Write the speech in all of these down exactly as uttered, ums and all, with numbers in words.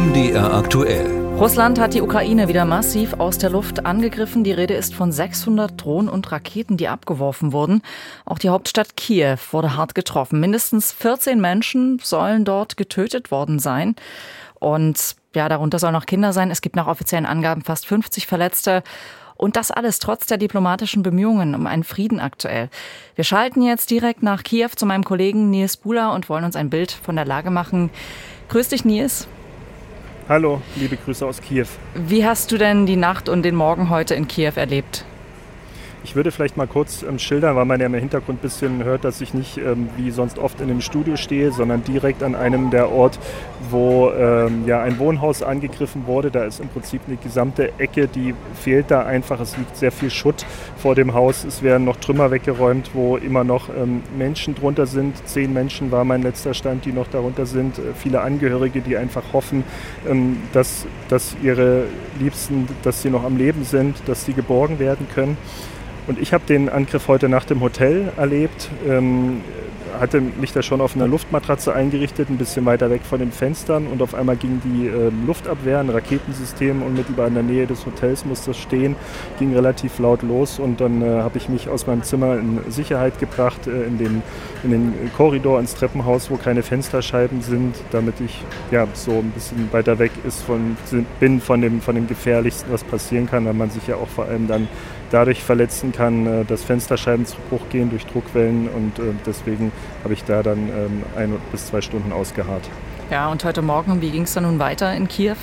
M D R aktuell. Russland hat die Ukraine wieder massiv aus der Luft angegriffen. Die Rede ist von sechshundert Drohnen und Raketen, die abgeworfen wurden. Auch die Hauptstadt Kiew wurde hart getroffen. Mindestens vierzehn Menschen sollen dort getötet worden sein. Und ja, darunter sollen auch Kinder sein. Es gibt nach offiziellen Angaben fast fünfzig Verletzte. Und das alles trotz der diplomatischen Bemühungen um einen Frieden aktuell. Wir schalten jetzt direkt nach Kiew zu meinem Kollegen Nils Bula und wollen uns ein Bild von der Lage machen. Grüß dich, Nils. Hallo, liebe Grüße aus Kiew. Wie hast du denn die Nacht und den Morgen heute in Kiew erlebt? Ich würde vielleicht mal kurz ähm, schildern, weil man ja im Hintergrund ein bisschen hört, dass ich nicht ähm, wie sonst oft in einem Studio stehe, sondern direkt an einem der Ort, wo ähm, ja ein Wohnhaus angegriffen wurde. Da ist im Prinzip eine gesamte Ecke, die fehlt da einfach. Es liegt sehr viel Schutt vor dem Haus. Es werden noch Trümmer weggeräumt, wo immer noch ähm, Menschen drunter sind. Zehn Menschen war mein letzter Stand, die noch darunter sind. Äh, viele Angehörige, die einfach hoffen, ähm, dass, dass ihre Liebsten, dass sie noch am Leben sind, dass sie geborgen werden können. Und ich habe den Angriff heute Nacht im Hotel erlebt, ähm, hatte mich da schon auf einer Luftmatratze eingerichtet, ein bisschen weiter weg von den Fenstern, und auf einmal ging die äh, Luftabwehr, ein Raketensystem, unmittelbar in der Nähe des Hotels musste das stehen, ging relativ laut los, und dann äh, habe ich mich aus meinem Zimmer in Sicherheit gebracht, äh, in, den, in den Korridor ins Treppenhaus, wo keine Fensterscheiben sind, damit ich ja so ein bisschen weiter weg ist von, bin von dem, von dem Gefährlichsten, was passieren kann, weil man sich ja auch vor allem dann dadurch verletzen kann, dass Fensterscheiben zu Bruch gehen durch Druckwellen, und deswegen habe ich da dann ein bis zwei Stunden ausgeharrt. Ja, und heute Morgen, wie ging es dann nun weiter in Kiew?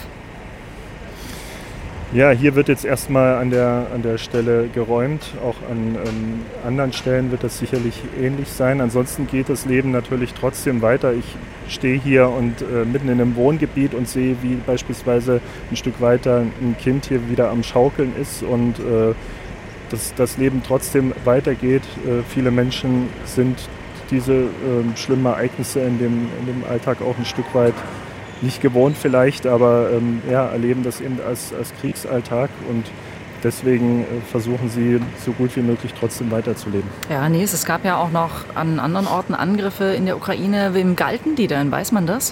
Ja, hier wird jetzt erstmal an der, an der Stelle geräumt. Auch an ähm, anderen Stellen wird das sicherlich ähnlich sein. Ansonsten geht das Leben natürlich trotzdem weiter. Ich stehe hier und äh, mitten in einem Wohngebiet und sehe, wie beispielsweise ein Stück weiter ein Kind hier wieder am Schaukeln ist und äh, dass das Leben trotzdem weitergeht. Äh, viele Menschen sind diese äh, schlimmen Ereignisse in dem, in dem Alltag auch ein Stück weit nicht gewohnt vielleicht, aber ähm, ja, erleben das eben als, als Kriegsalltag, und deswegen äh, versuchen sie so gut wie möglich trotzdem weiterzuleben. Ja, Nils, es gab ja auch noch an anderen Orten Angriffe in der Ukraine. Wem galten die denn? Weiß man das?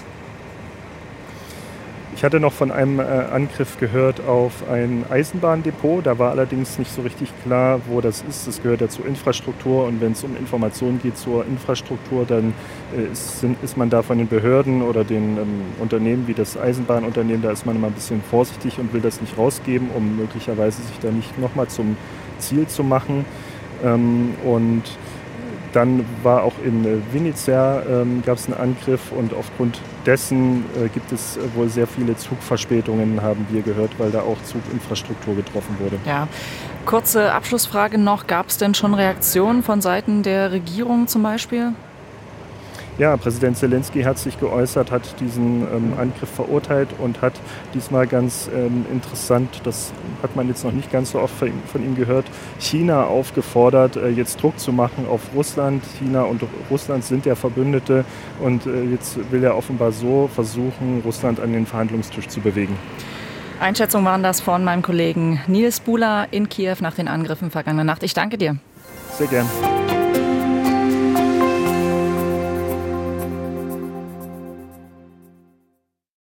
Ich hatte noch von einem äh, Angriff gehört auf ein Eisenbahndepot. Da war allerdings nicht so richtig klar, wo das ist. Das gehört ja zur Infrastruktur, und wenn es um Informationen geht zur Infrastruktur, dann äh, ist, sind, ist man da von den Behörden oder den ähm, Unternehmen wie das Eisenbahnunternehmen, da ist man immer ein bisschen vorsichtig und will das nicht rausgeben, um möglicherweise sich da nicht nochmal zum Ziel zu machen. Ähm, und Dann war auch in Vinnytsia ähm, gab es einen Angriff, und aufgrund dessen äh, gibt es wohl sehr viele Zugverspätungen, haben wir gehört, weil da auch Zuginfrastruktur getroffen wurde. Ja, kurze Abschlussfrage noch. Gab es denn schon Reaktionen von Seiten der Regierung zum Beispiel? Ja, Präsident Zelensky hat sich geäußert, hat diesen ähm, Angriff verurteilt und hat diesmal ganz ähm, interessant, das hat man jetzt noch nicht ganz so oft von, von ihm gehört, China aufgefordert, äh, jetzt Druck zu machen auf Russland. China und Russland sind ja Verbündete, und äh, jetzt will er offenbar so versuchen, Russland an den Verhandlungstisch zu bewegen. Einschätzungen waren das von meinem Kollegen Nils Bula in Kiew nach den Angriffen vergangene Nacht. Ich danke dir. Sehr gern.